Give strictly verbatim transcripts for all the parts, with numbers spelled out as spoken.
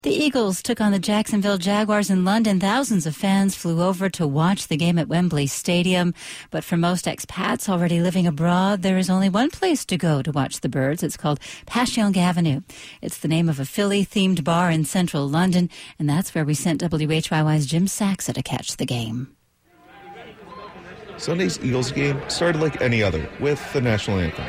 The Eagles took on the Jacksonville Jaguars in London. Thousands of fans flew over to watch the game at Wembley Stadium. But for most expats already living abroad, there is only one place to go to watch the Birds. It's called Passyunk Avenue. It's the name of a Philly-themed bar in central London, and that's where we sent W H Y Y's Jim Saxa to catch the game. Sunday's Eagles game started like any other, with the national anthem.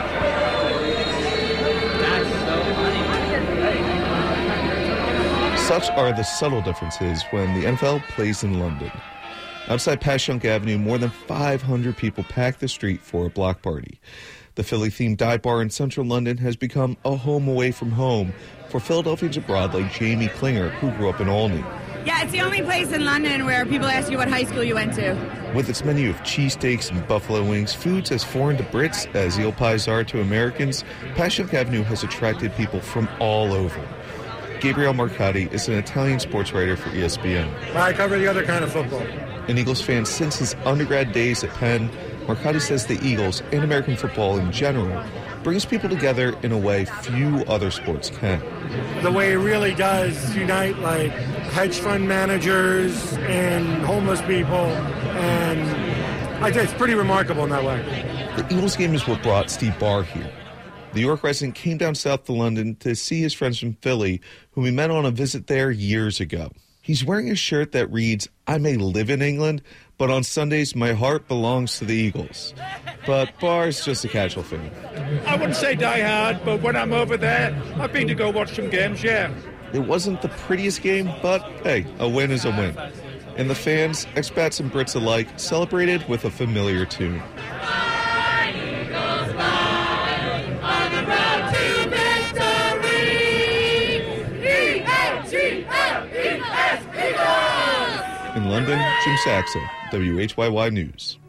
Such are the subtle differences when the N F L plays in London. Outside Passyunk Avenue, more than five hundred people packed the street for a block party. The Philly-themed dive bar in central London has become a home away from home for Philadelphians abroad like Jamie Klinger, who grew up in Olney. Yeah, it's the only place in London where people ask you what high school you went to. With its menu of cheesesteaks and buffalo wings, foods as foreign to Brits as eel pies are to Americans, Passyunk Avenue has attracted people from all over. Gabriel Marcotti is an Italian sports writer for E S P N. I cover the other kind of football. An Eagles fan since his undergrad days at Penn, Marcotti says the Eagles and American football in general brings people together in a way few other sports can. The way it really does unite like hedge fund managers and homeless people, and I think it's pretty remarkable in that way. The Eagles game is what brought Steve Barr here. The New York resident came down south to London to see his friends from Philly, whom he met on a visit there years ago. He's wearing a shirt that reads, "I may live in England, but on Sundays my heart belongs to the Eagles." But Barr's just a casual fan. I wouldn't say die hard, but when I'm over there, I've been to go watch some games, yeah. It wasn't the prettiest game, but hey, a win is a win. And the fans, expats and Brits alike, celebrated with a familiar tune. In London, Jim Saxa, W H Y Y News.